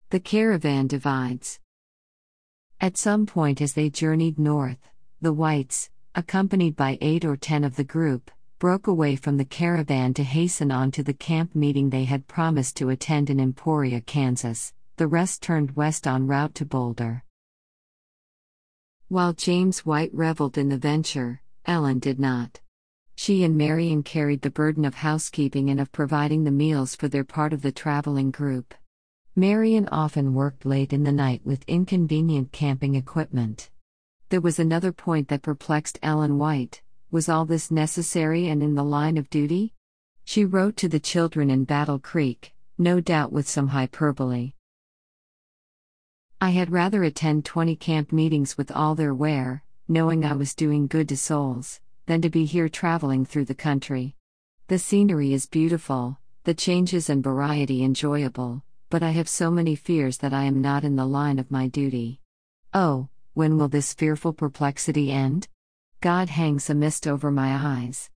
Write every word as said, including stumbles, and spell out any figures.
The caravan divides. At some point as they journeyed north, the whites, accompanied by eight or ten of the group, broke away from the caravan to hasten on to the camp meeting they had promised to attend in Emporia, Kansas. The rest turned west en route to Boulder. While James White reveled in the venture, Ellen did not. She and Marion carried the burden of housekeeping and of providing the meals for their part of the traveling group. Marion often worked late in the night with inconvenient camping equipment. There was another point that perplexed Ellen White. Was all this necessary and in the line of duty? She wrote to the children in Battle Creek, no doubt with some hyperbole. I had rather attend twenty camp meetings with all their wear, knowing I was doing good to souls, than to be here traveling through the country. The scenery is beautiful, the changes and variety enjoyable, but I have so many fears that I am not in the line of my duty. Oh, when will this fearful perplexity end? God hangs a mist over my eyes.